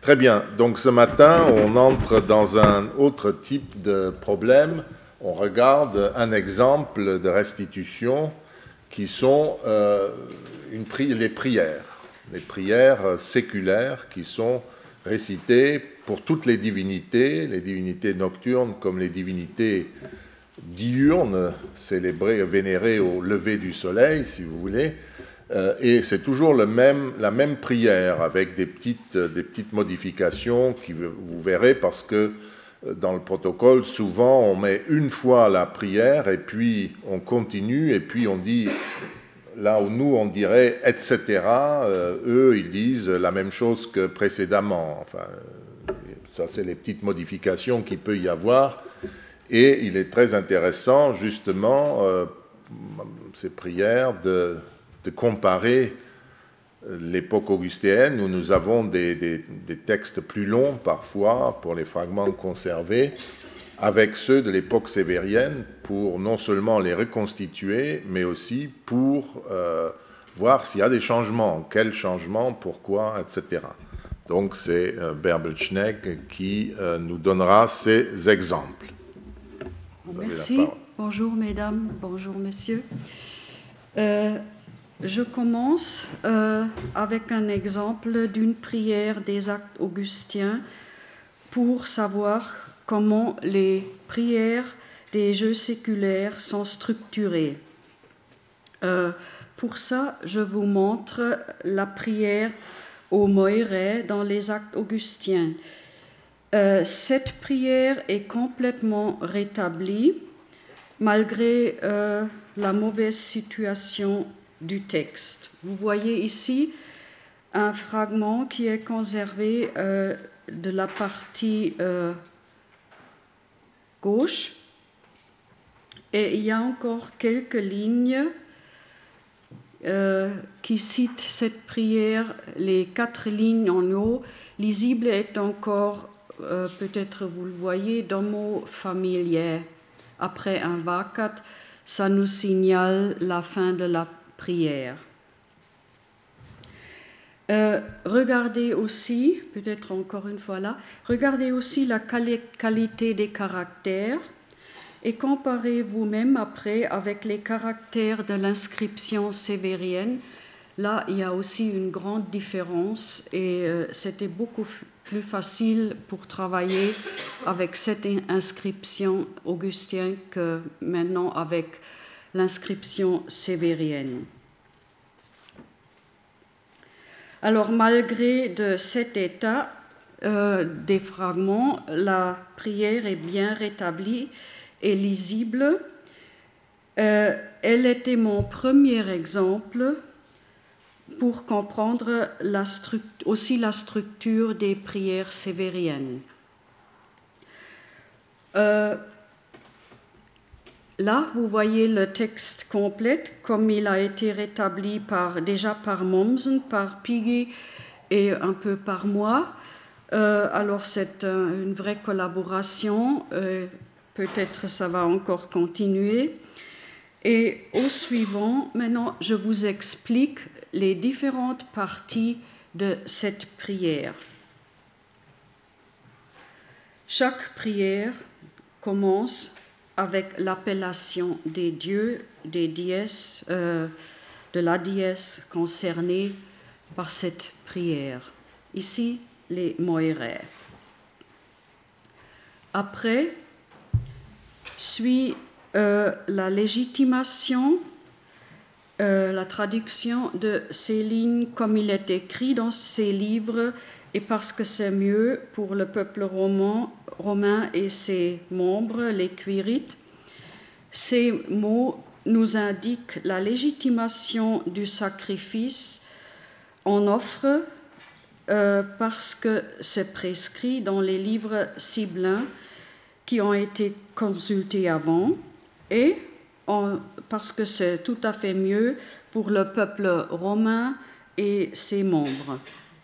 Très bien. Donc ce matin, on entre dans un autre type de problème. On regarde un exemple de restitution qui sont les prières séculaires qui sont récitées pour toutes les divinités nocturnes comme les divinités diurnes, célébrées, vénérées au lever du soleil, si vous voulez. Et c'est toujours la même prière avec des petites modifications qui vous verrez parce que dans le protocole, souvent on met une fois la prière et puis on continue et puis on dit, là où nous on dirait etc., eux ils disent la même chose que précédemment. Enfin, ça c'est les petites modifications qu'il peut y avoir et il est très intéressant justement ces prières de comparer l'époque augustéenne, où nous avons des textes plus longs parfois pour les fragments conservés, avec ceux de l'époque sévérienne, pour non seulement les reconstituer, mais aussi pour voir s'il y a des changements, quels changements, pourquoi, etc. Donc c'est Bärbel Schneck qui nous donnera ces exemples. Merci. Bonjour mesdames, bonjour messieurs. Je commence avec un exemple d'une prière des actes augustiens pour savoir comment les prières des jeux séculaires sont structurées. Pour ça, je vous montre la prière au Moiré dans les actes augustiens. Cette prière est complètement rétablie malgré la mauvaise situation du texte. Vous voyez ici un fragment qui est conservé de la partie gauche et il y a encore quelques lignes qui citent cette prière, les 4 lignes en haut. Lisible est encore, peut-être vous le voyez, d'un mot familier. Après un vacat, ça nous signale la fin de la prière. Regardez aussi, peut-être encore une fois là, regardez aussi la qualité des caractères et comparez vous-même après avec les caractères de l'inscription sévérienne. Là, il y a aussi une grande différence et c'était beaucoup plus facile pour travailler avec cette inscription augustienne que maintenant avec l'inscription sévérienne. Alors, malgré de cet état des fragments, la prière est bien rétablie et lisible. Elle était mon premier exemple pour comprendre aussi la structure des prières sévériennes. Là, vous voyez le texte complet, comme il a été rétabli déjà par Mommsen, par Piggy et un peu par moi. Alors, c'est une vraie collaboration. Peut-être ça va encore continuer. Et au suivant, maintenant, je vous explique les différentes parties de cette prière. Chaque prière commence avec l'appellation des dieux, des déesses, de la déesse concernée par cette prière. Ici, les Moiré. Après, suit la légitimation, la traduction de ces lignes comme il est écrit dans ces livres et parce que c'est mieux pour le peuple romain et ses membres, les Quirites. Ces mots nous indiquent la légitimation du sacrifice en offre parce que c'est prescrit dans les livres sibyllins qui ont été consultés avant et parce que c'est tout à fait mieux pour le peuple romain et ses membres.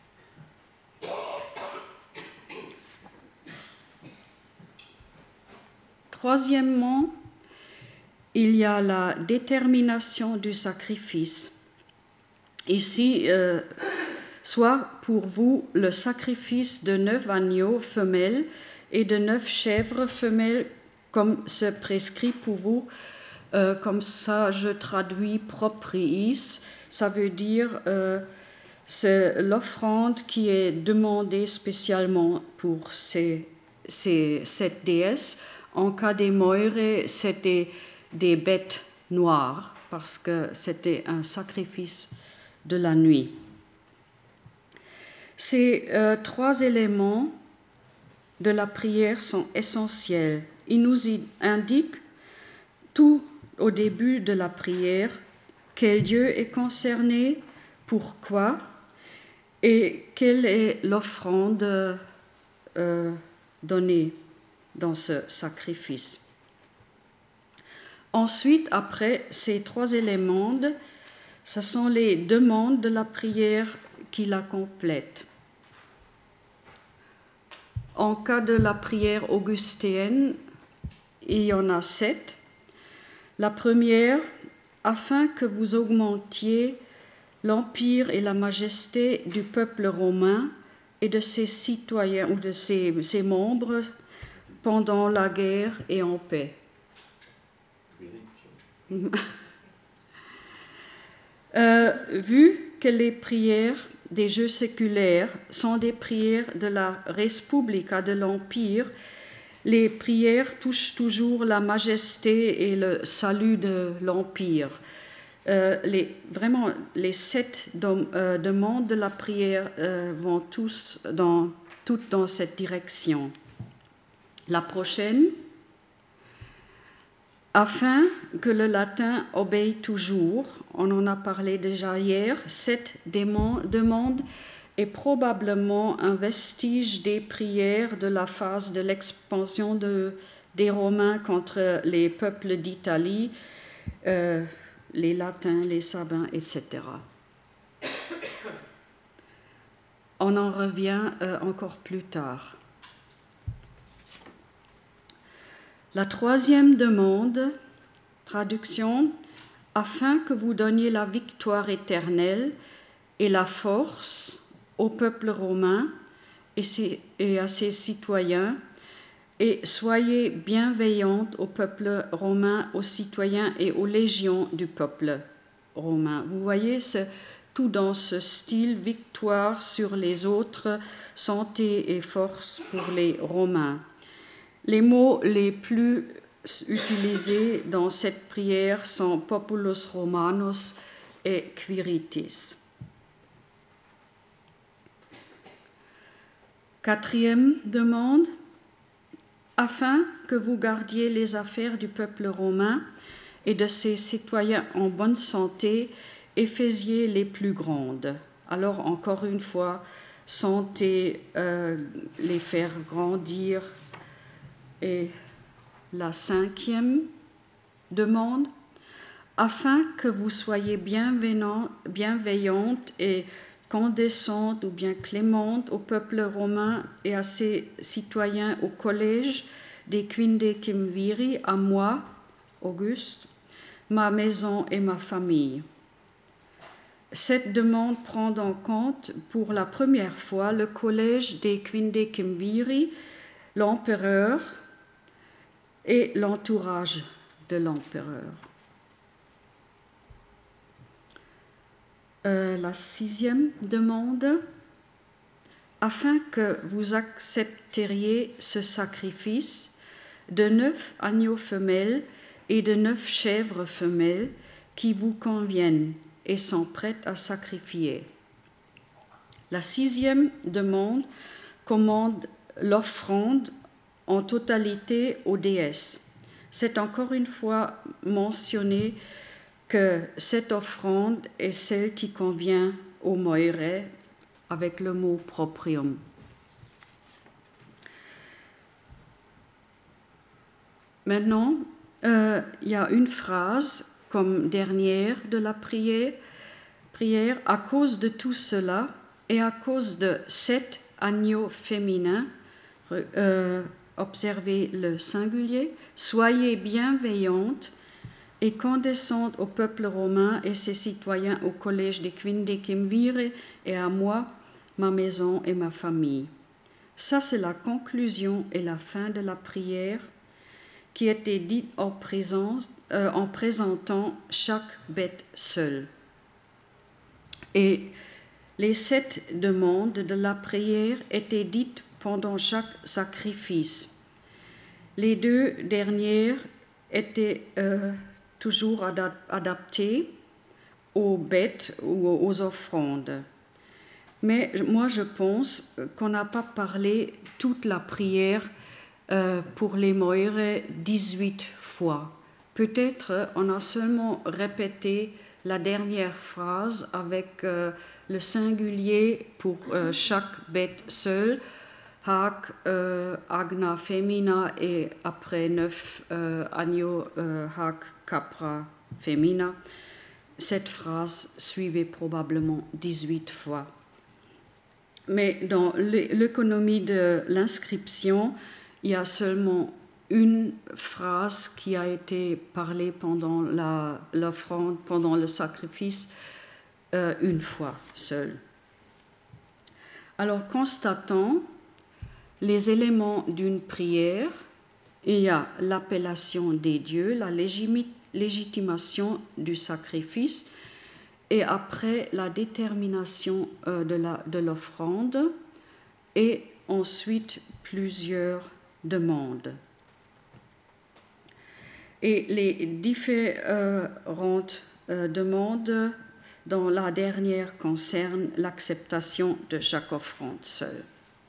Troisièmement, il y a la détermination du sacrifice. Ici, soit pour vous le sacrifice de 9 agneaux femelles et de 9 chèvres femelles, comme c'est prescrit pour vous. Comme ça, je traduis propriis. Ça veut dire c'est l'offrande qui est demandée spécialement pour cette déesse. En cas des Moire, c'était des bêtes noires parce que c'était un sacrifice de la nuit. Ces 3 éléments de la prière sont essentiels. Ils nous indiquent tout au début de la prière quel Dieu est concerné, pourquoi et quelle est l'offrande donnée dans ce sacrifice. Ensuite, après ces 3 éléments, ce sont les demandes de la prière qui la complètent. En cas de la prière augustéenne, il y en a 7. La première, afin que vous augmentiez l'empire et la majesté du peuple romain et de ses citoyens ou de ses membres pendant la guerre et en paix. Vu que les prières des jeux séculaires sont des prières de la Respublica, de l'Empire, les prières touchent toujours la majesté et le salut de l'Empire. Les 7 demandes de la prière vont toutes dans cette direction. La prochaine, afin que le latin obéisse toujours, on en a parlé déjà hier, cette demande est probablement un vestige des prières de la phase de l'expansion des Romains contre les peuples d'Italie, les Latins, les Sabins, etc. On en revient encore plus tard. La 3e demande, traduction, afin que vous donniez la victoire éternelle et la force au peuple romain et à ses citoyens, et soyez bienveillantes au peuple romain, aux citoyens et aux légions du peuple romain. Vous voyez, c'est tout dans ce style, victoire sur les autres, santé et force pour les Romains. Les mots les plus utilisés dans cette prière sont Populus Romanus et Quiritis. 4e demande, afin que vous gardiez les affaires du peuple romain et de ses citoyens en bonne santé et faisiez les plus grandes. Alors encore une fois, santé, les faire grandir. Et la 5e demande, afin que vous soyez bienveillantes et condescendante ou bien clémente au peuple romain et à ses citoyens au collège des Quindecim Viri, à moi, Auguste, ma maison et ma famille. Cette demande prend en compte pour la première fois le collège des Quindecim Viri, l'empereur et l'entourage de l'empereur. La 6e demande, afin que vous accepteriez ce sacrifice de 9 agneaux femelles et de 9 chèvres femelles qui vous conviennent et sont prêtes à sacrifier. La 6e demande commande l'offrande en totalité aux déesses. C'est encore une fois mentionné que cette offrande est celle qui convient aux Moire avec le mot proprium. Maintenant, il y a une phrase comme dernière de la prière. À cause de tout cela et à cause de 7 agneaux féminins, observez le singulier, soyez bienveillantes et condescende au peuple romain et ses citoyens au collège des Quindecim Vire et à moi, ma maison et ma famille. Ça, c'est la conclusion et la fin de la prière qui était dite en présentant chaque bête seule. Et les 7 demandes de la prière étaient dites pendant chaque sacrifice. Les 2 dernières étaient toujours adaptées aux bêtes ou aux offrandes. Mais moi, je pense qu'on n'a pas parlé toute la prière pour les Moire 18 fois. Peut-être on a seulement répété la dernière phrase avec le singulier pour chaque bête seule, hac, agna femina, et après 9 agneaux, hac, capra femina. Cette phrase suivait probablement 18 fois. Mais dans l'économie de l'inscription, il y a seulement une phrase qui a été parlée pendant l'offrande, pendant le sacrifice, une fois seule. Alors, constatons les éléments d'une prière. Il y a l'appellation des dieux, la légitimation du sacrifice, et après la détermination de l'offrande, et ensuite plusieurs demandes. Et les différentes demandes dans la dernière concernent l'acceptation de chaque offrande seule.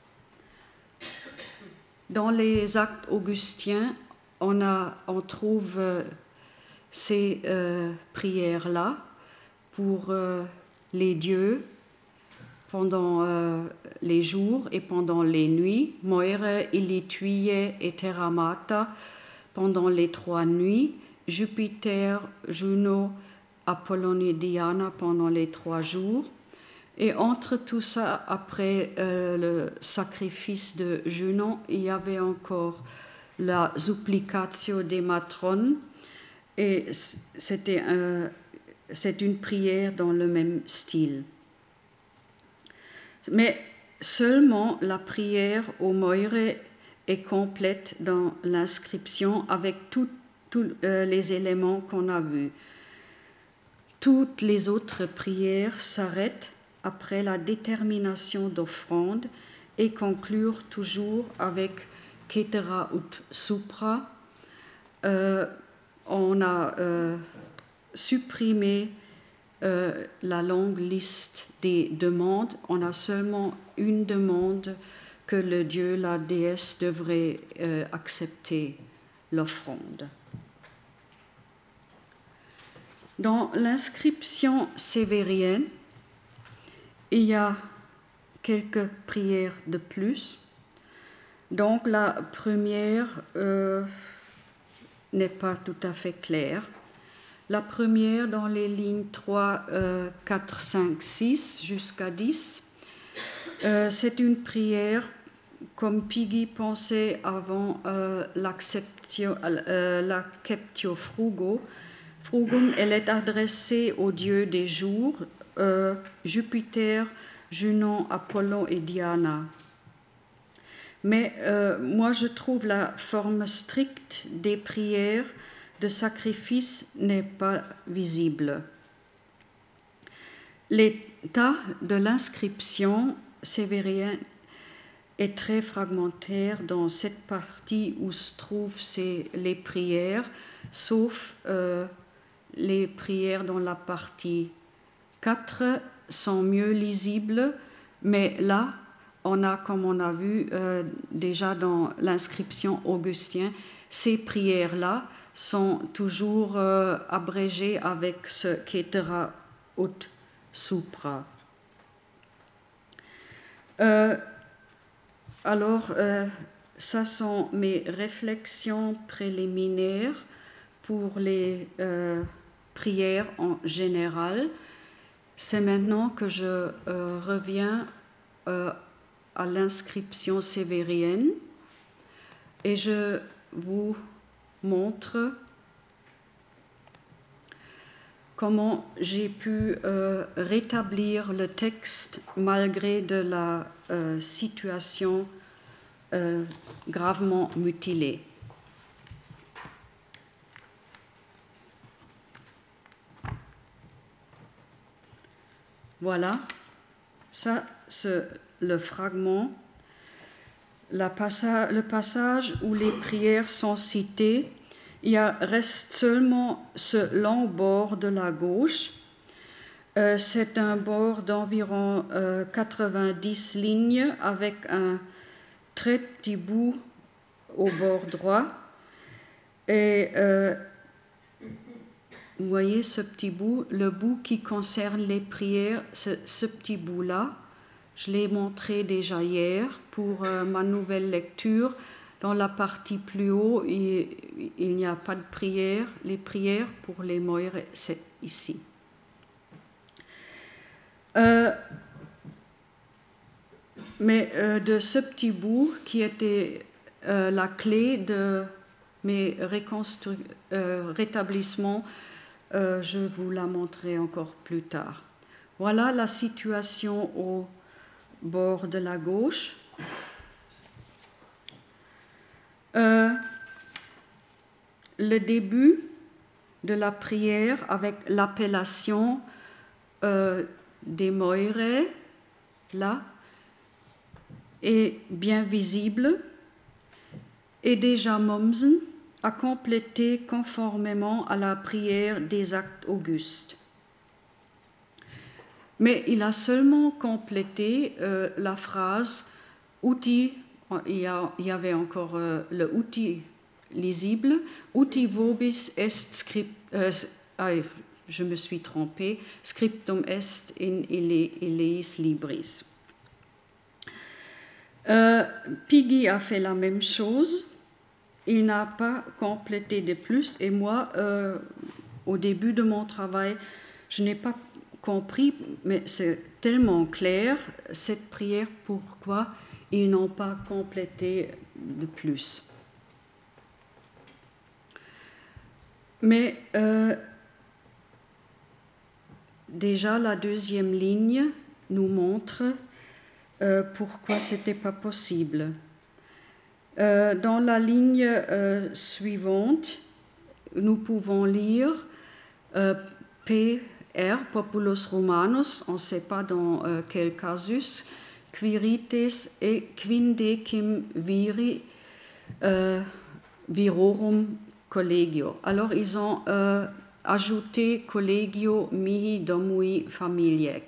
Dans les actes augustiens, on trouve ces prières-là pour les dieux pendant les jours et pendant les nuits, Moire, Ilituie et Terra Mata pendant les 3 nuits, Jupiter, Juno, Apollon et Diana pendant les 3 jours. Et entre tout ça, après le sacrifice de Junon, il y avait encore la supplicatio des matrones, et c'est une prière dans le même style. Mais seulement la prière au Moire est complète dans l'inscription avec tous les éléments qu'on a vus. Toutes les autres prières s'arrêtent après la détermination d'offrande et conclurent toujours avec Cetera ut supra. On a supprimé la longue liste des demandes. On a seulement une demande que le dieu, la déesse, devrait accepter l'offrande. Dans l'inscription sévérienne, il y a quelques prières de plus. Donc la première n'est pas tout à fait claire. La première dans les lignes 3, 4, 5, 6 jusqu'à 10, c'est une prière comme Piggy pensait avant l'acceptio frugum. Elle est adressée aux dieux des jours, Jupiter, Junon, Apollon et Diana. Mais moi, je trouve la forme stricte des prières de sacrifice n'est pas visible. L'état de l'inscription sévérienne est très fragmentaire dans cette partie où se trouvent les prières, sauf les prières dans la partie 4 sont mieux lisibles, mais là, on a, comme on a vu déjà dans l'inscription augustienne, ces prières-là sont toujours abrégées avec ce Cetera ut supra. Alors, ça sont mes réflexions préliminaires pour les prières en général. C'est maintenant que je reviens à l'inscription sévérienne et je vous montre comment j'ai pu rétablir le texte malgré de la situation gravement mutilée. Voilà, ça c'est le fragment, le passage où les prières sont citées. Il reste seulement ce long bord de la gauche. C'est un bord d'environ 90 lignes avec un très petit bout au bord droit. Et vous voyez ce petit bout, le bout qui concerne les prières, ce petit bout-là, je l'ai montré déjà hier pour ma nouvelle lecture. Dans la partie plus haut, il n'y a pas de prière. Les prières pour les moires, c'est ici. Mais de ce petit bout qui était la clé de mes rétablissements, je vous la montrerai encore plus tard. Voilà la situation au bord de la gauche. Le début de la prière avec l'appellation des moires, là, est bien visible, et déjà Mommsen a complété conformément à la prière des actes augustes. Mais il a seulement complété la phrase uti, il y avait encore le uti lisible, uti vobis est je me suis trompée, scriptum est in illis libris. Piggy a fait la même chose. Il n'a pas complété de plus. Et moi, au début de mon travail, je n'ai pas compris, mais c'est tellement clair, cette prière, pourquoi ils n'ont pas complété de plus. Mais déjà, la deuxième ligne nous montre pourquoi ce n'était pas possible. Dans la ligne suivante, nous pouvons lire PR, Populus Romanus, on ne sait pas dans quel casus, Quirites et quindecim viri virorum collegio. Alors ils ont ajouté collegio mihi domui familiae.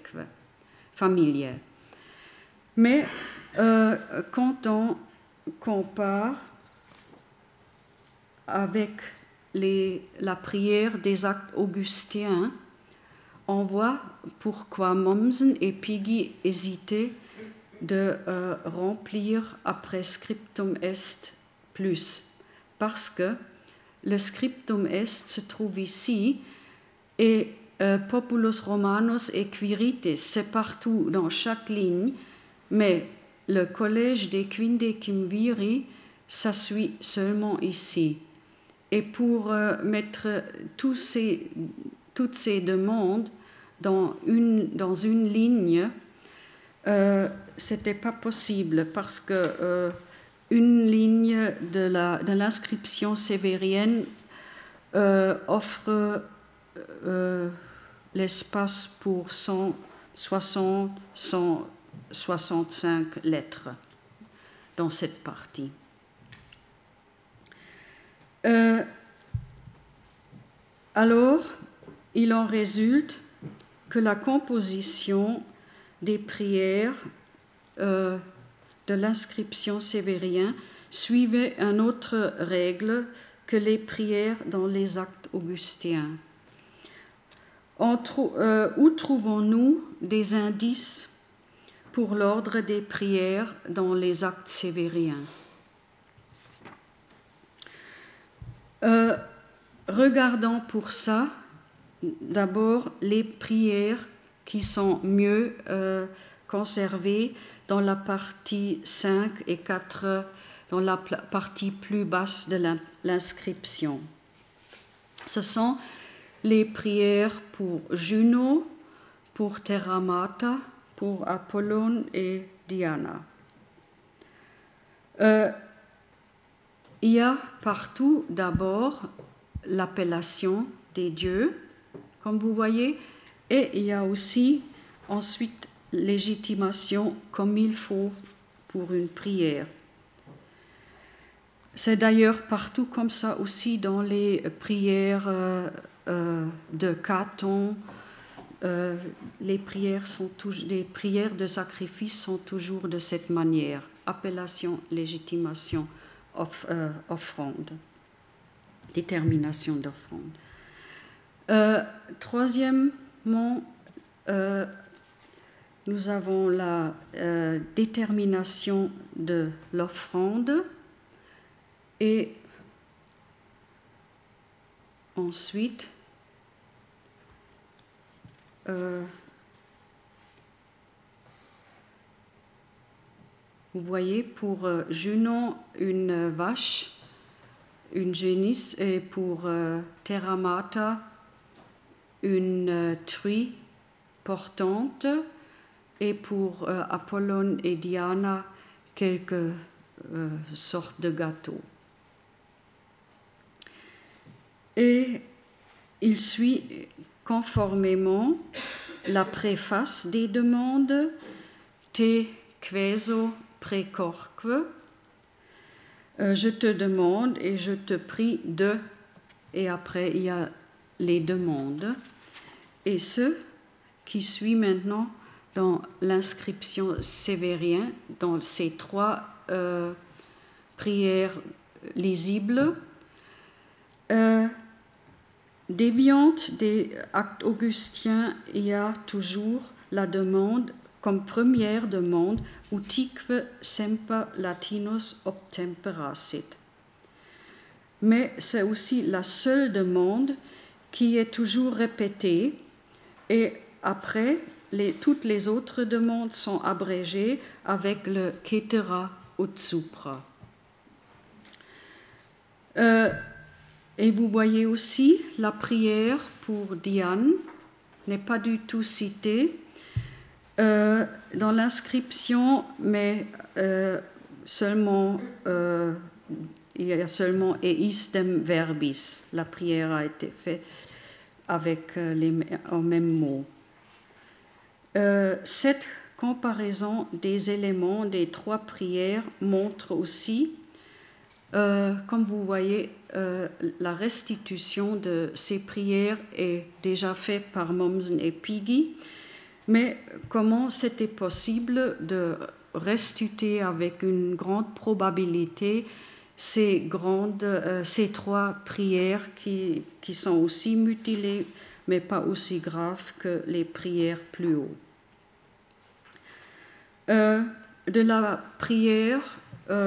Mais quand on compare avec la prière des actes augustiens, on voit pourquoi Mommsen et Piggy hésitaient de remplir après scriptum est plus, parce que le scriptum est se trouve ici et Populus Romanus et Quirites, c'est partout dans chaque ligne, mais le collège des quindecim viri, ça suit seulement ici. Et pour mettre toutes ces demandes dans une ligne, c'était pas possible parce que une ligne de l'inscription sévérienne offre l'espace pour 165 lettres dans cette partie. Alors, il en résulte que la composition des prières de l'inscription sévérien suivait une autre règle que les prières dans les actes augustiens. Où trouvons-nous des indices pour l'ordre des prières dans les actes sévériens? Regardons pour ça d'abord les prières qui sont mieux conservées dans la partie 5 et 4, dans la partie plus basse de l'inscription. Ce sont les prières pour Juno, pour Terra Mata, pour Apollon et Diana. Il y a partout d'abord l'appellation des dieux, comme vous voyez, et il y a aussi ensuite légitimation comme il faut pour une prière. C'est d'ailleurs partout comme ça aussi dans les prières de Caton. Les prières de sacrifice sont toujours de cette manière. Appellation, légitimation, offrande, détermination d'offrande. Troisièmement, nous avons la détermination de l'offrande et ensuite vous voyez pour Junon une vache, une génisse, et pour Terra Mata une truie portante, et pour Apollon et Diana quelques sortes de gâteaux. Et il suit conformément la préface des demandes te queso precorque, je te demande et je te prie de, et après il y a les demandes. Et ce qui suit maintenant dans l'inscription sévérienne, dans ces trois prières lisibles, déviante des actes augustiens, il y a toujours la demande comme première demande utique semper latinus obtemperacit. Mais c'est aussi la seule demande qui est toujours répétée, et après toutes les autres demandes sont abrégées avec le cetera ut supra. Et vous voyez aussi la prière pour Diane n'est pas du tout citée dans l'inscription, mais seulement il y a seulement eistem verbis. La prière a été faite avec en même mot. Cette comparaison des éléments des trois prières montre aussi, comme vous voyez, la restitution de ces prières est déjà faite par Mommsen et Piggy, mais comment c'était possible de restituer avec une grande probabilité ces trois prières qui sont aussi mutilées, mais pas aussi graves que les prières plus haut. De la prière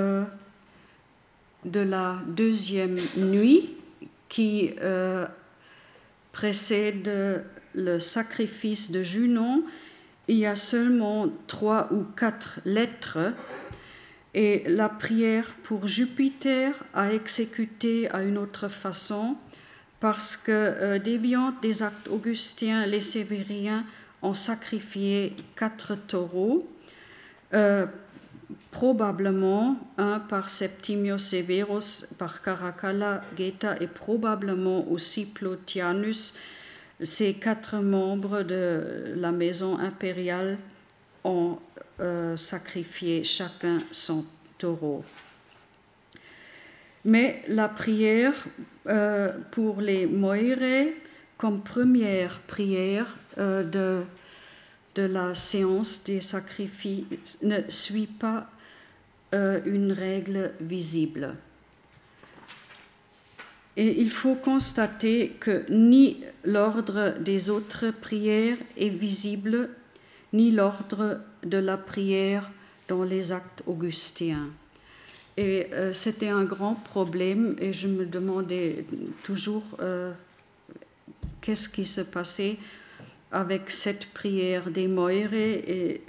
de la deuxième nuit qui précède le sacrifice de Junon, il y a seulement 3 ou 4 lettres, et la prière pour Jupiter a exécuté à une autre façon parce que déviant des actes augustiens, les sévériens ont sacrifié 4 taureaux, probablement un par Septimio Severus, par Caracalla, Geta et probablement aussi Plotianus. Ces 4 membres de la maison impériale ont sacrifié chacun son taureau. Mais la prière pour les Moirae, comme première prière de la séance des sacrifices, ne suit pas une règle visible. Et il faut constater que ni l'ordre des autres prières est visible, ni l'ordre de la prière dans les actes augustiens. Et c'était un grand problème, et je me demandais toujours qu'est-ce qui se passait avec cette prière des Moirae, et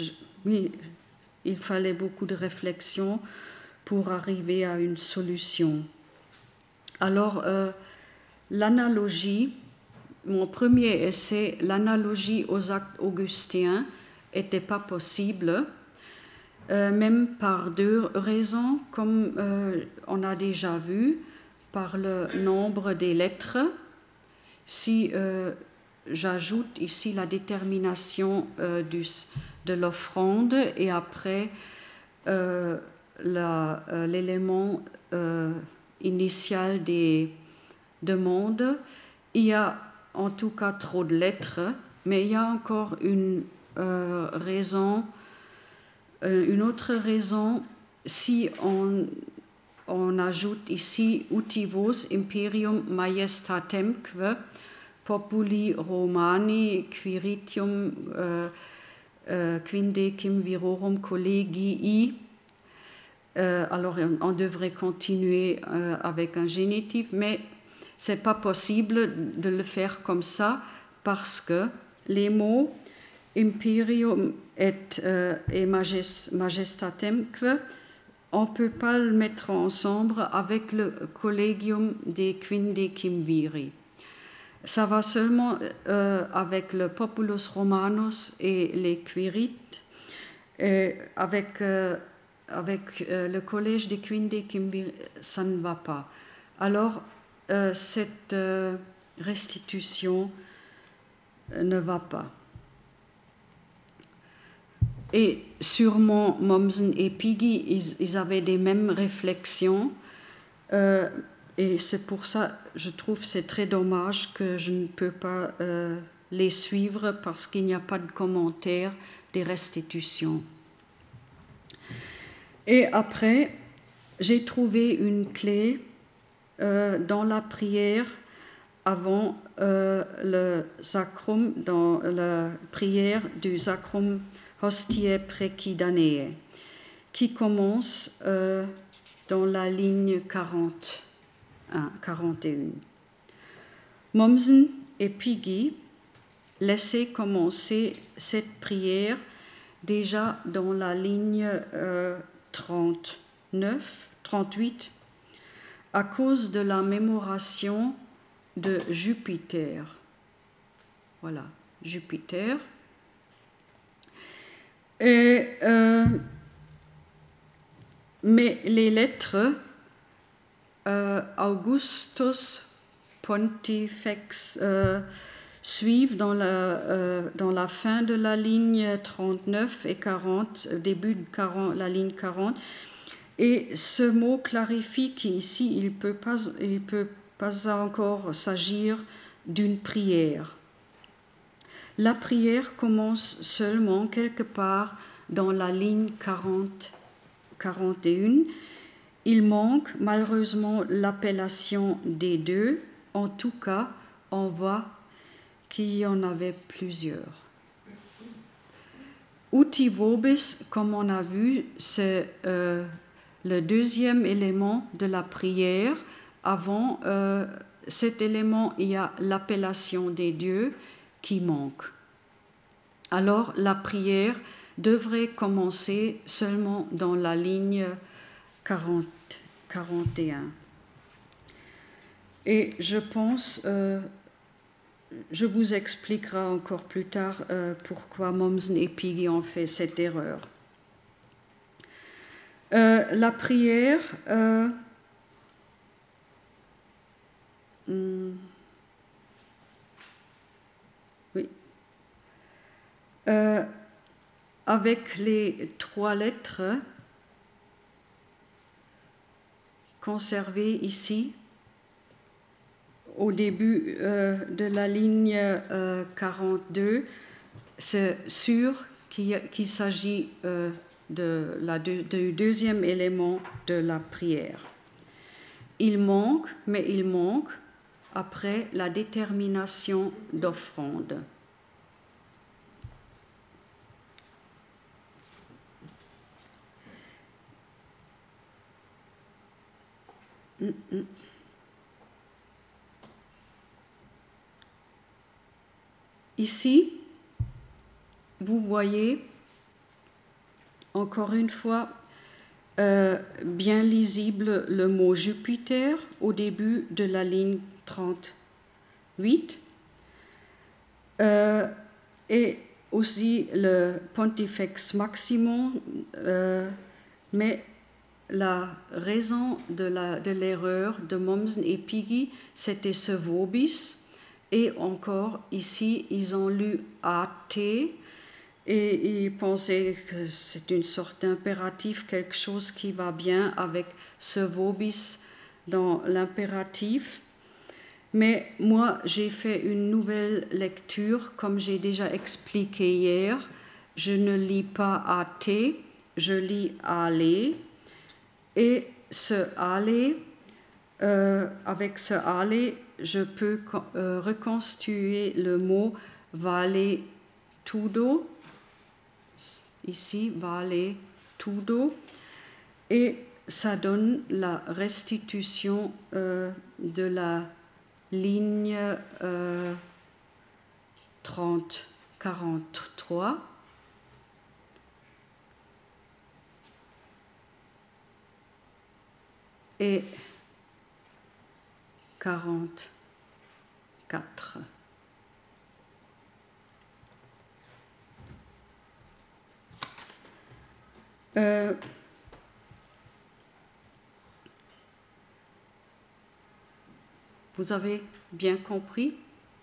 il fallait beaucoup de réflexion pour arriver à une solution. Alors, l'analogie mon premier essai, l'analogie aux actes augustéens, n'était pas possible, même par deux raisons, comme on a déjà vu, par le nombre des lettres. Si j'ajoute ici la détermination de l'offrande et après l'élément initial des demandes, il y a en tout cas trop de lettres, mais il y a encore une autre raison, si on ajoute ici utivos imperium majestatemque populi Romani quiritium quindecim virorum collegii. Alors on devrait continuer avec un génitif, mais c'est pas possible de le faire comme ça parce que les mots imperium et majestatemque, on ne peut pas le mettre ensemble avec le collegium des quindecim viri. Ça va seulement avec le populus romanus et les quirites, avec le collège des quindecim viri, ça ne va pas. Alors, cette restitution ne va pas. Et sûrement Mommsen et Piggy, ils avaient des mêmes réflexions. Et c'est pour ça, je trouve, c'est très dommage que je ne peux pas les suivre parce qu'il n'y a pas de commentaire des restitutions. Et après, j'ai trouvé une clé dans la prière avant le sacrum, dans la prière du sacrum Hostiae Praecidaneae, qui commence dans la ligne 41. Mommsen et Piggy laissaient commencer cette prière déjà dans la ligne 38, à cause de la mémoration de Jupiter. Voilà, Jupiter. Et, mais les lettres Augustus Pontifex suivent dans la fin de la ligne 39 et 40, début de la ligne 40. Et ce mot clarifie qu'ici, il peut pas encore s'agir d'une prière. La prière commence seulement quelque part dans la ligne 41. Il manque malheureusement l'appellation des deux. En tout cas, on voit qu'il y en avait plusieurs. Uti vobis, comme on a vu, c'est le deuxième élément de la prière. Avant cet élément, il y a l'appellation des dieux qui manque. Alors, la prière devrait commencer seulement dans la ligne 41. Et je pense, je vous expliquerai encore plus tard pourquoi Mommsen et Piggy ont fait cette erreur. La prière, oui, avec les 3 lettres conservées ici, au début de la ligne 42, c'est sûr qu'il s'agit du deuxième élément de la prière. Il manque après la détermination d'offrande. Ici, vous voyez encore une fois bien lisible le mot Jupiter au début de la ligne 38. Et aussi le Pontifex Maximum, mais la raison de l'erreur de Mommsen et Piggy, c'était ce vobis. Et encore ici, ils ont lu AT et ils pensaient que c'est une sorte d'impératif, quelque chose qui va bien avec ce vobis dans l'impératif. Mais moi, j'ai fait une nouvelle lecture, comme j'ai déjà expliqué hier. Je ne lis pas AT, je lis aller. Et ce aller, avec ce aller, je peux reconstituer le mot vale tudo, ici vale tudo, et ça donne la restitution de la ligne 43. Et 44. Vous avez bien compris?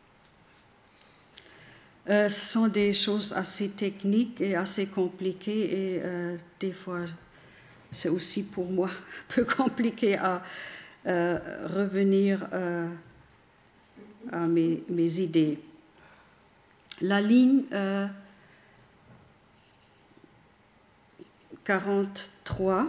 Ce sont des choses assez techniques et assez compliquées et des fois c'est aussi pour moi un peu compliqué à revenir à mes idées. La ligne 43,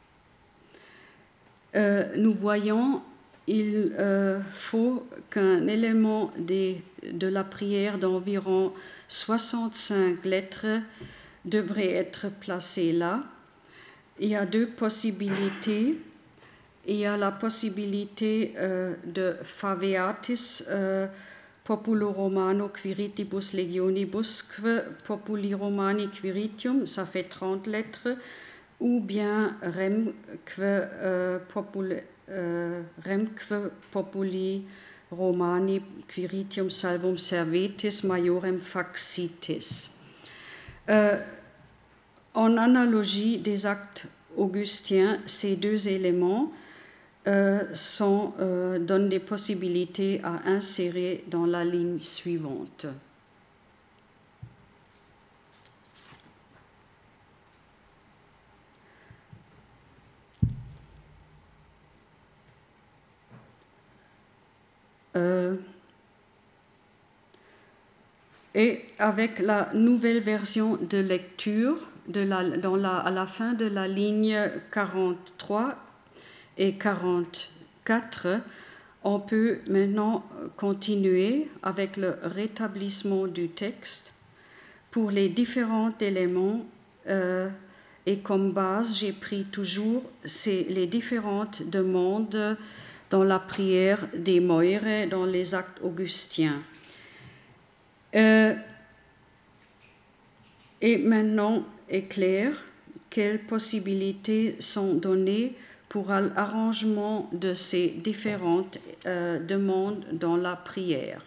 nous voyons, il faut qu'un élément de la prière d'environ 65 lettres devrait être placé là. Il y a deux possibilités. Il y a la possibilité de faveatis populo romano quiritibus legionibus populi romani quiritium, ça fait 30 lettres, ou bien remque populi romani quiritium salvum servetis majorem facitis. En analogie des actes augustiens, ces deux éléments donnent des possibilités à insérer dans la ligne suivante. Et avec la nouvelle version de lecture, à la fin de la ligne 43 et 44, on peut maintenant continuer avec le rétablissement du texte pour les différents éléments et comme base, j'ai pris toujours les différentes demandes dans la prière des Moire dans les actes augustiens. Et maintenant est clair quelles possibilités sont données pour l'arrangement de ces différentes demandes dans la prière.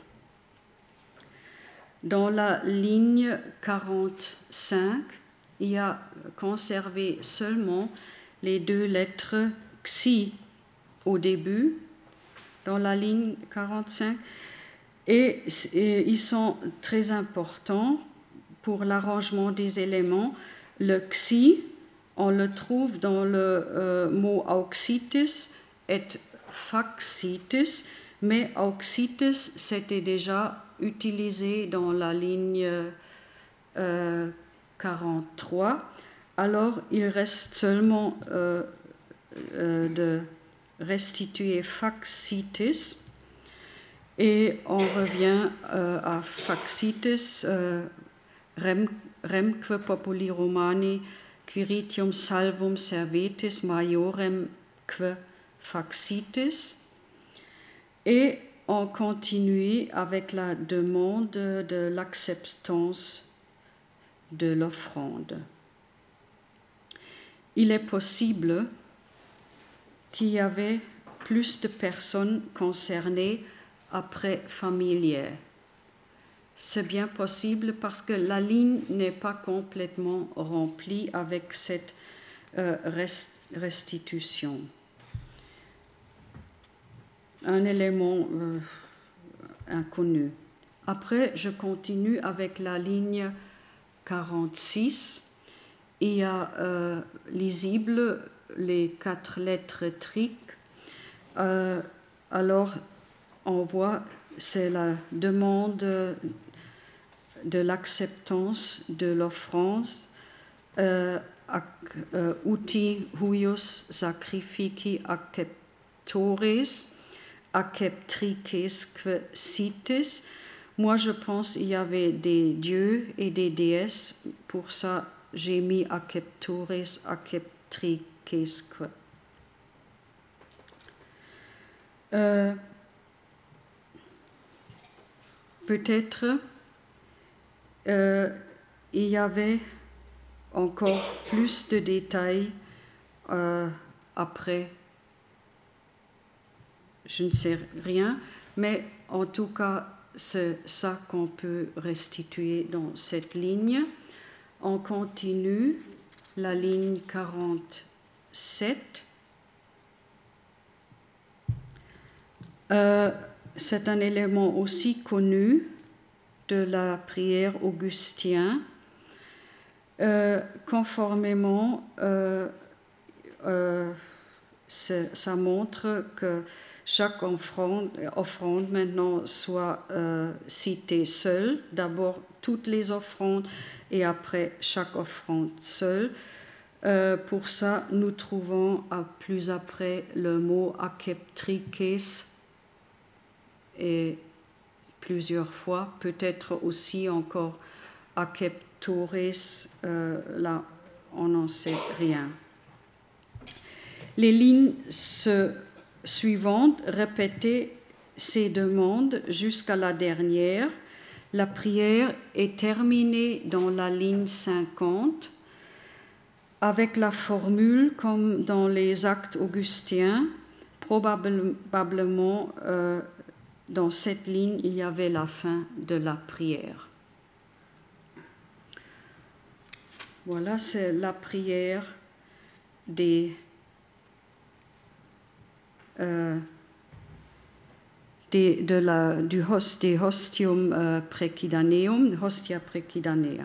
Dans la ligne 45, il y a conservé seulement les deux lettres xi au début, dans la ligne 45, et ils sont très importants pour l'arrangement des éléments. Le xi, on le trouve dans le mot auxitis et facitis, mais auxitis c'était déjà utilisé dans la ligne 43. Alors il reste seulement de restituer facitis et on revient à facitis remque populi romani quiritium salvum servetis majorem que facitis, et on continue avec la demande de l'acceptance de l'offrande. Il est possible qu'il y avait plus de personnes concernées après familier. c'est bien possible parce que la ligne n'est pas complètement remplie avec cette restitution. Un élément inconnu. Après, je continue avec la ligne 46. Il y a lisible les 4 lettres triques. Alors, on voit, c'est la demande de l'acceptance de l'offrande. Uti huius sacrifici acceptores, acceptriquesque sites. Moi, je pense qu'il y avait des dieux et des déesses. Pour ça, j'ai mis acceptores, acceptriquesque. Peut-être il y avait encore plus de détails après. Je ne sais rien, mais en tout cas, c'est ça qu'on peut restituer dans cette ligne. On continue la ligne 47. C'est un élément aussi connu de la prière augustienne. Conformément, ça montre que chaque offrande maintenant soit citée seule. D'abord toutes les offrandes et après chaque offrande seule. Pour ça, nous trouvons plus après le mot acceptriques et plusieurs fois, peut-être aussi encore acceptores, là on n'en sait rien. Les lignes suivantes répétaient ces demandes jusqu'à la dernière. La prière est terminée dans la ligne 50 avec la formule comme dans les actes augustiens. Probablement dans cette ligne il y avait la fin de la prière. Voilà, c'est la prière des hostium praecidaneum, hostia praecidanea.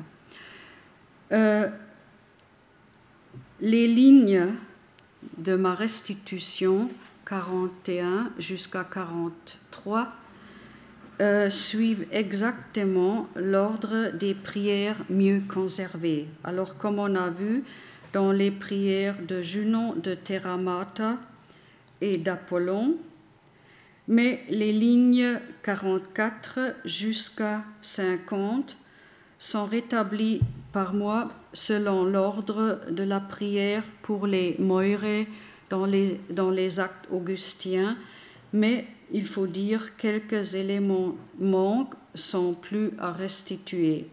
Les lignes de ma restitution 41 jusqu'à 43 suivent exactement l'ordre des prières mieux conservées. Alors, comme on a vu dans les prières de Junon, de Terramata et d'Apollon, mais les lignes 44 jusqu'à 50 sont rétablies par moi selon l'ordre de la prière pour les moires dans les actes augustiens, mais il faut dire quelques éléments manquent, sont plus à restituer.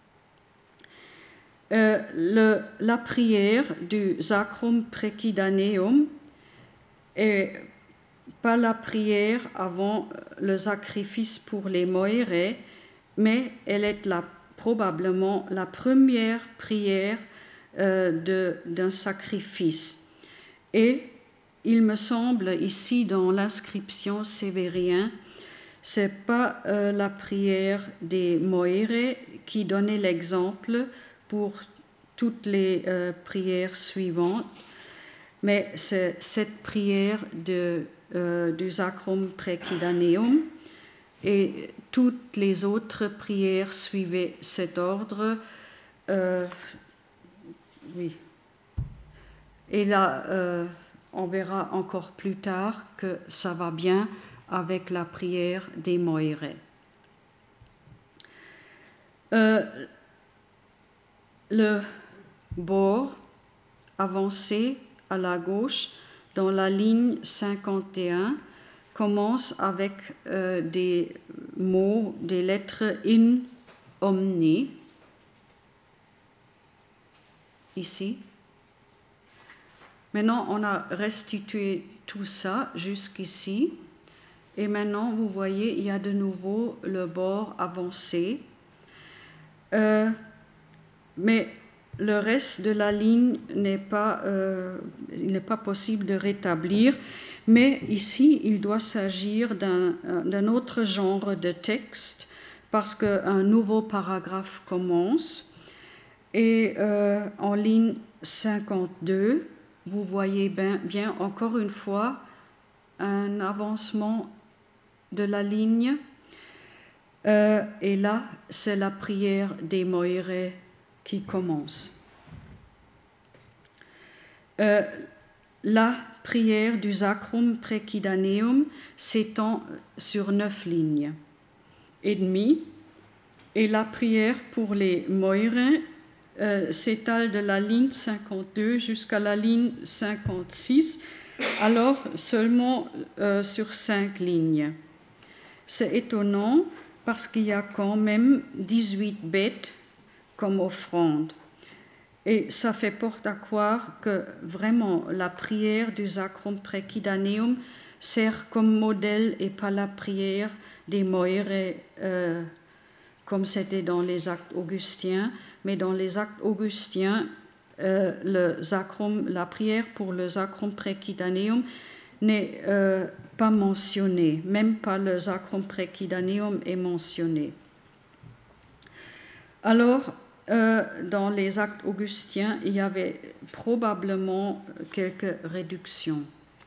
La prière du Sacrum Praecidaneum est pas la prière avant le sacrifice pour les moires, mais elle est probablement la première prière d'un sacrifice. Et il me semble ici dans l'inscription sévérien, c'est pas la prière des moires qui donnait l'exemple pour toutes les prières suivantes, mais c'est cette prière du Sacrum Praecidaneum, et toutes les autres prières suivaient cet ordre. Oui. Et là, on verra encore plus tard que ça va bien avec la prière des moires. Le bord avancé à la gauche dans la ligne 51 commence avec des mots, des lettres in omni, ici. Maintenant, on a restitué tout ça jusqu'ici. Et maintenant, vous voyez, il y a de nouveau le bord avancé. Mais le reste de la ligne il n'est pas possible de rétablir. Mais ici, il doit s'agir d'un autre genre de texte parce qu'un nouveau paragraphe commence. Et en ligne 52, vous voyez bien encore une fois un avancement de la ligne. Et là, c'est la prière des Moiré qui commence. La prière du Sacrum Praekidaneum s'étend sur 9 lignes et demie, et la prière pour les Moiré s'étale de la ligne 52 jusqu'à la ligne 56, alors seulement sur 5 lignes. C'est étonnant parce qu'il y a quand même 18 bêtes comme offrande. Et ça fait porte à croire que vraiment la prière du Sacrum Praekidaneum sert comme modèle et pas la prière des Moiré comme c'était dans les actes augustiens. Mais dans les actes augustiens, la prière pour le Sacrum Praekidaneum n'est pas mentionnée, même pas le Sacrum Praekidaneum est mentionné. Alors, dans les actes augustiens, il y avait probablement quelques réductions.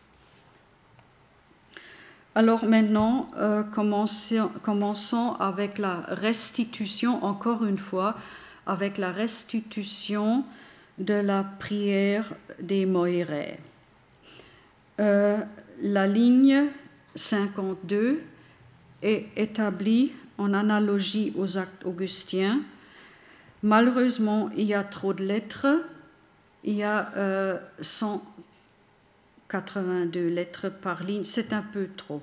Alors maintenant, commençons avec la restitution, encore une fois, avec la restitution de la prière des Moiré. La ligne 52 est établie en analogie aux actes augustiens. Malheureusement, il y a trop de lettres. Il y a 182 lettres par ligne. C'est un peu trop.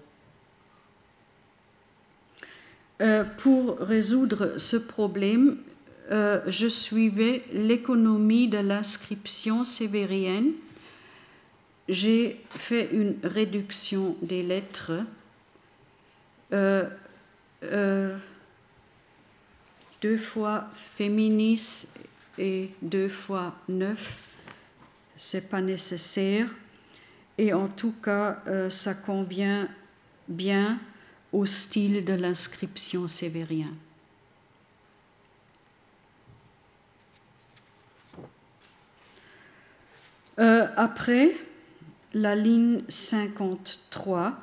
Pour résoudre ce problème, je suivais l'économie de l'inscription sévérienne. J'ai fait une réduction des lettres. 2 fois féminis et 2 fois 9, c'est pas nécessaire. Et en tout cas, ça convient bien au style de l'inscription sévérien. Après, la ligne 53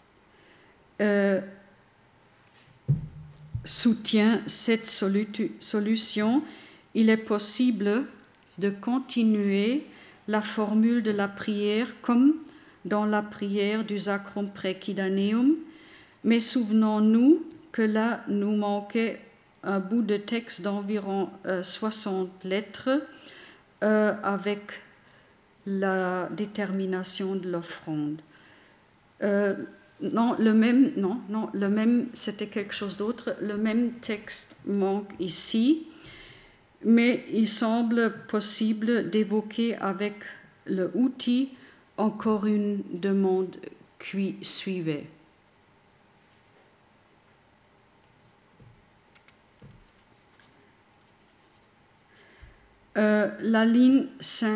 soutient cette solution. Il est possible de continuer la formule de la prière comme dans la prière du Sacrum Praekidaneum, mais souvenons-nous que là, nous manquait un bout de texte d'environ 60 lettres avec la détermination de l'offrande. Le même, c'était quelque chose d'autre. Le même texte manque ici, mais il semble possible d'évoquer avec le outil encore une demande qui suivait. La ligne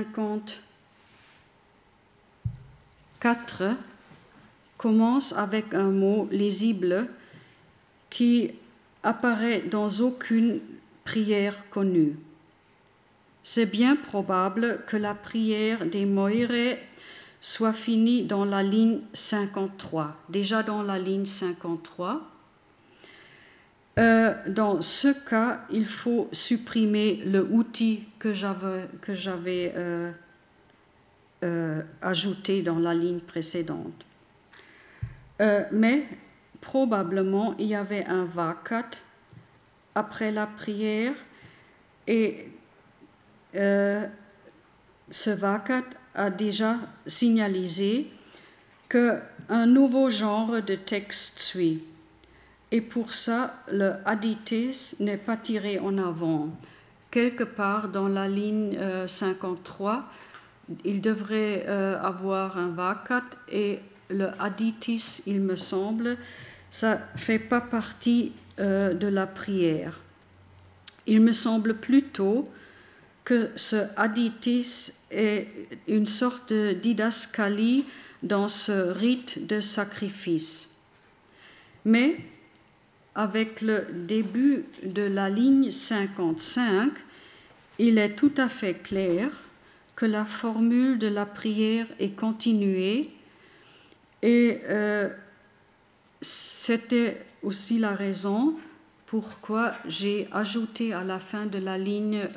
54 commence avec un mot lisible qui apparaît dans aucune prière connue. C'est bien probable que la prière des Moiré soit finie dans la ligne 53, déjà dans la ligne 53. Dans ce cas, il faut supprimer le outil que j'avais ajouté dans la ligne précédente. Mais probablement, il y avait un vacat après la prière et ce vacat a déjà signalé qu'un nouveau genre de texte suit. Et pour ça, le aditis n'est pas tiré en avant. Quelque part dans la ligne 53, il devrait avoir un vacat et le aditis, il me semble, ça ne fait pas partie de la prière. Il me semble plutôt que ce aditis est une sorte de didascalie dans ce rite de sacrifice. Mais avec le début de la ligne 55, il est tout à fait clair que la formule de la prière est continuée et c'était aussi la raison pourquoi j'ai ajouté à la fin de la ligne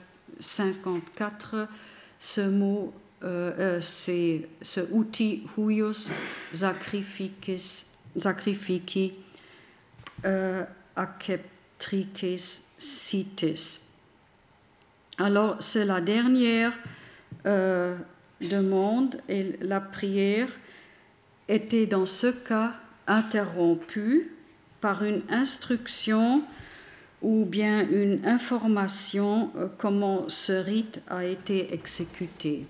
54 ce mot, ce outil huius sacrifici acceptrices sitis. Alors, c'est la dernière demande et la prière était dans ce cas interrompue par une instruction ou bien une information comment ce rite a été exécuté.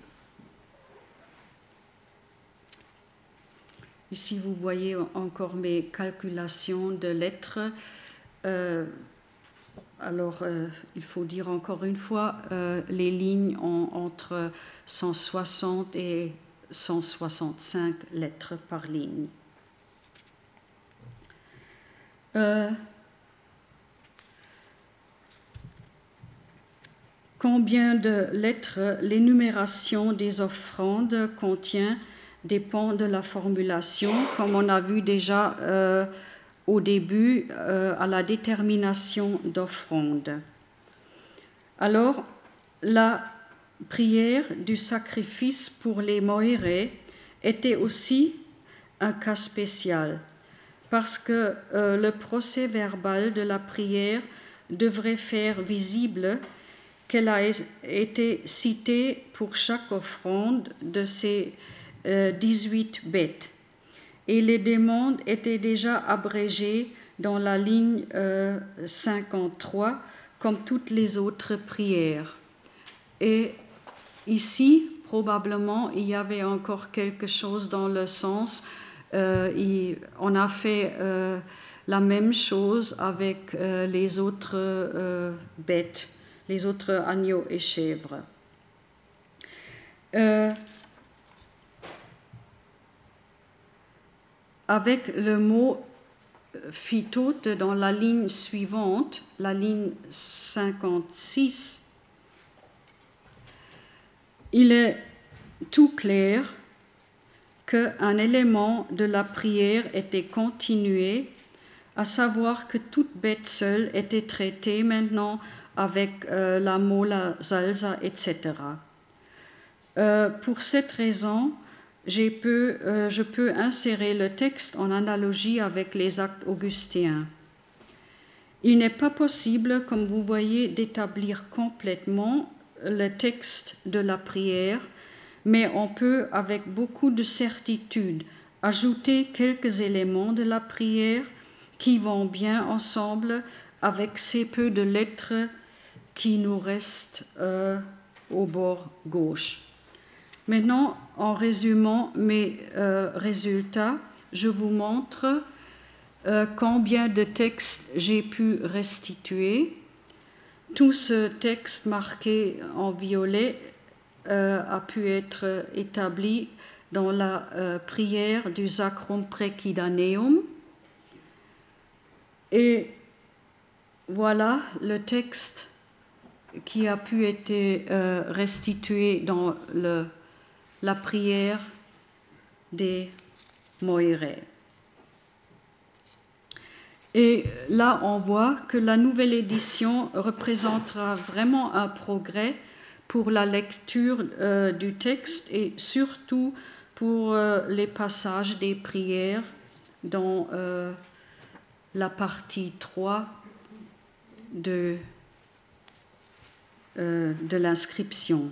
Ici, vous voyez encore mes calculations de lettres. Il faut dire encore une fois, les lignes ont entre 160 et 165 lettres par ligne. Combien de lettres l'énumération des offrandes contient dépend de la formulation, comme on a vu déjà au début à la détermination d'offrande. Alors, la prière du sacrifice pour les moérés était aussi un cas spécial, parce que le procès verbal de la prière devrait faire visible qu'elle a été citée pour chaque offrande de ces 18 bêtes. Et les demandes étaient déjà abrégées dans la ligne 53, comme toutes les autres prières. Et ici, probablement, il y avait encore quelque chose dans le sens, on a fait la même chose avec les autres bêtes, les autres agneaux et chèvres. Avec le mot phytote dans la ligne suivante, la ligne 56, il est tout clair qu'un élément de la prière était continué, à savoir que toute bête seule était traitée maintenant avec la mola, salsa, etc. Pour cette raison, je peux insérer le texte en analogie avec les actes augustéens. Il n'est pas possible, comme vous voyez, d'établir complètement le texte de la prière, mais on peut, avec beaucoup de certitude, ajouter quelques éléments de la prière qui vont bien ensemble avec ces peu de lettres qui nous restent au bord gauche. Maintenant, en résumant mes résultats, je vous montre combien de textes j'ai pu restituer. Tout ce texte marqué en violet a pu être établi dans la prière du Sacrum Praecidaneum. Et voilà le texte qui a pu être restitué dans la prière des moérés. Et là, on voit que la nouvelle édition représentera vraiment un progrès pour la lecture du texte et surtout pour les passages des prières dans la partie 3 de l'inscription.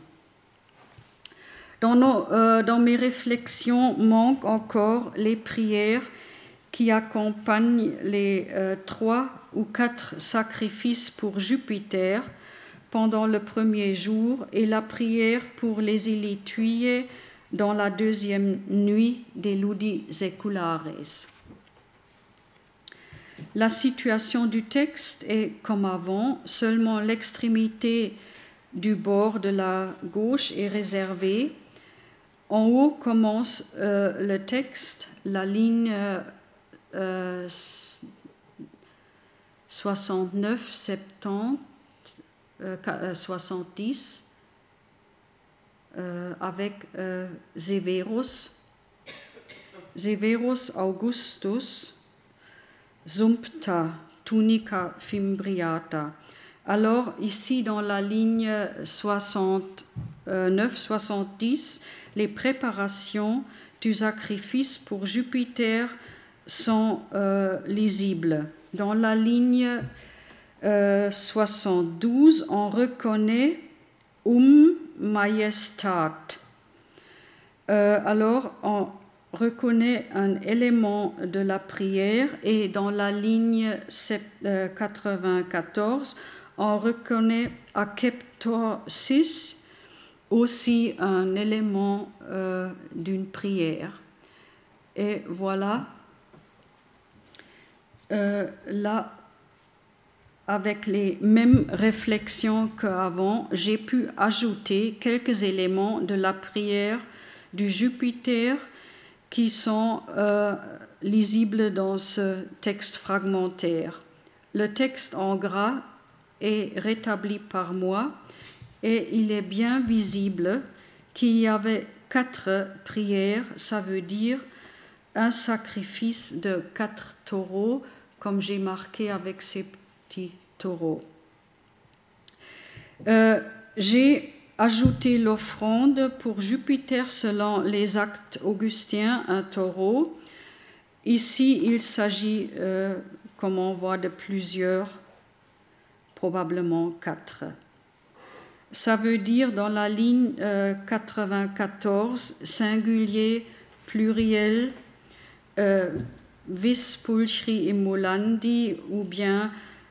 Dans mes réflexions manquent encore les prières qui accompagnent les 3 ou 4 sacrifices pour Jupiter pendant le premier jour et la prière pour les illituiers dans la deuxième nuit des Ludi Seculares. La situation du texte est comme avant, seulement l'extrémité du bord de la gauche est réservée. En haut commence le texte, la ligne 69, 70, 70, avec Severus Augustus, Sumpta, tunica fimbriata. Alors ici dans la ligne 69-70, les préparations du sacrifice pour Jupiter sont lisibles. Dans la ligne 72, on reconnaît majestat. Alors on reconnaît un élément de la prière et dans la ligne 94, on reconnaît akeptorsis, aussi un élément d'une prière. Et voilà, là, avec les mêmes réflexions qu'avant, j'ai pu ajouter quelques éléments de la prière du Jupiter qui sont lisibles dans ce texte fragmentaire. Le texte en gras est rétabli par moi et il est bien visible qu'il y avait 4 prières, ça veut dire un sacrifice de 4 taureaux, comme j'ai marqué avec ces petits taureaux. J'ai ajouté l'offrande pour Jupiter selon les actes augustiens, un taureau. Ici, il s'agit, comme on voit, de plusieurs, probablement 4. Ça veut dire dans la ligne 94, singulier, pluriel, vis pulchri immolandi, ou bien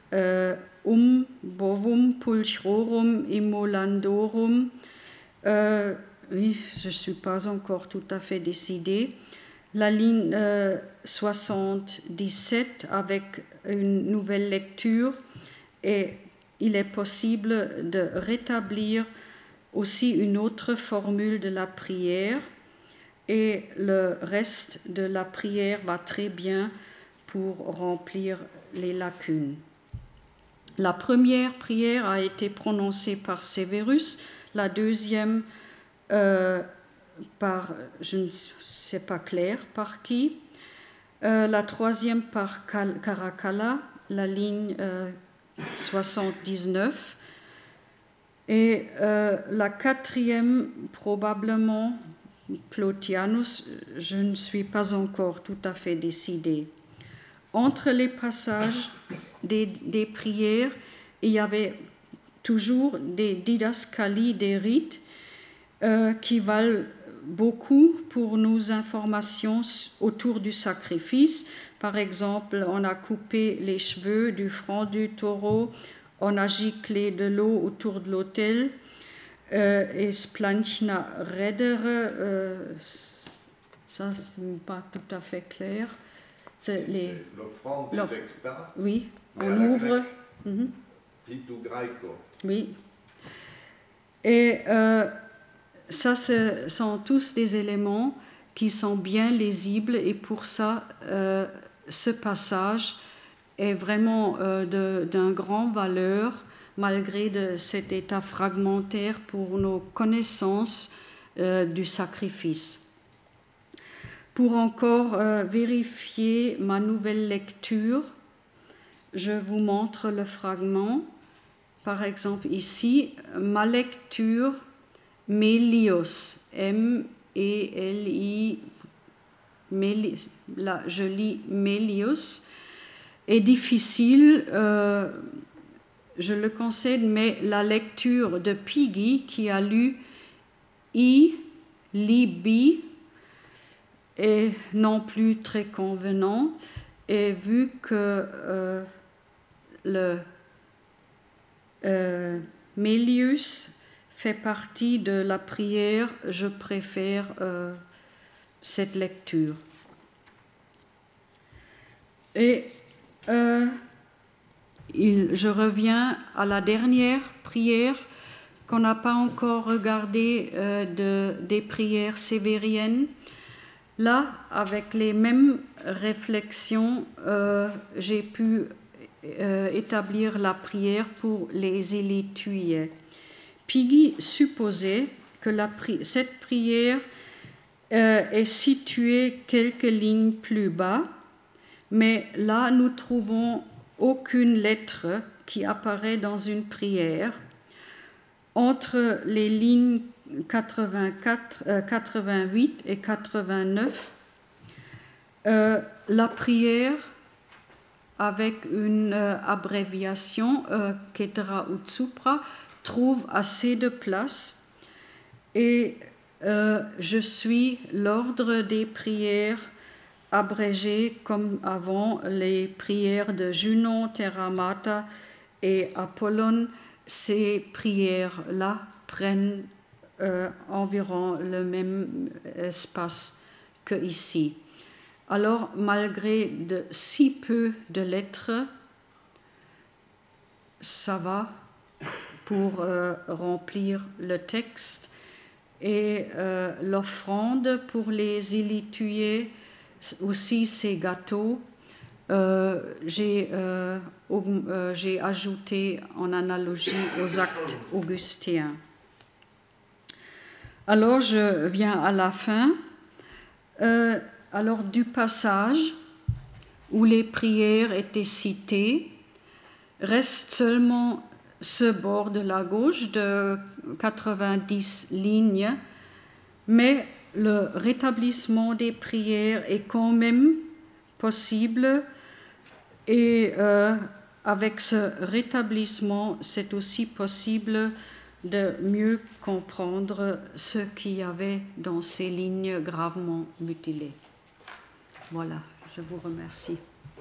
bovum pulchrorum immolandorum. Oui, je ne suis pas encore tout à fait décidée. La ligne 77 avec une nouvelle lecture, et il est possible de rétablir aussi une autre formule de la prière, et le reste de la prière va très bien pour remplir les lacunes. La première prière a été prononcée par Severus, la deuxième par, je ne sais pas clair par qui, la troisième par Caracalla, la ligne 79, et la quatrième probablement Plotianus, je ne suis pas encore tout à fait décidée. Entre les passages des prières, il y avait toujours des didascalies des rites qui valent beaucoup pour nos informations autour du sacrifice. Par exemple, on a coupé les cheveux du front du taureau, on a giclé de l'eau autour de l'autel, et splanchna redere, ça c'est pas tout à fait clair. C'est l'offrande des extats. Oui, on ouvre. Ritu Graeco. Oui. Et ça, ce sont tous des éléments qui sont bien lisibles, et pour ça, ce passage est vraiment d'un grand valeur, malgré cet état fragmentaire pour nos connaissances du sacrifice. Pour encore vérifier ma nouvelle lecture, je vous montre le fragment. Par exemple ici, ma lecture Melios, M-E-L-I, là je lis Melios, est difficile, je le concède, mais la lecture de Piggy, qui a lu I, Libi, est non plus très convenant, et vu que le Melius fait partie de la prière, je préfère cette lecture. Et Je reviens à la dernière prière qu'on n'a pas encore regardée des prières sévériennes. Là, avec les mêmes réflexions, j'ai pu établir la prière pour les Élituiers. Piggy supposait que cette prière est située quelques lignes plus bas, mais là nous trouvons aucune lettre qui apparaît dans une prière. Entre les lignes 88 et 89, la prière avec une abréviation Ketera Utsupra trouve assez de place et je suis l'ordre des prières abrégées comme avant les prières de Junon, Terramata et Apollon. Ces prières-là prennent environ le même espace que ici. Alors, malgré si peu de lettres, ça va pour remplir le texte. Et l'offrande pour les Élituiers, aussi ces gâteaux, j'ai ajouté en analogie aux actes augustéens. Alors je viens à la fin. Alors du passage où les prières étaient citées, reste seulement ce bord de la gauche de 90 lignes, mais le rétablissement des prières est quand même possible et avec ce rétablissement, c'est aussi possible de mieux comprendre ce qu'il y avait dans ces lignes gravement mutilées. Voilà, je vous remercie.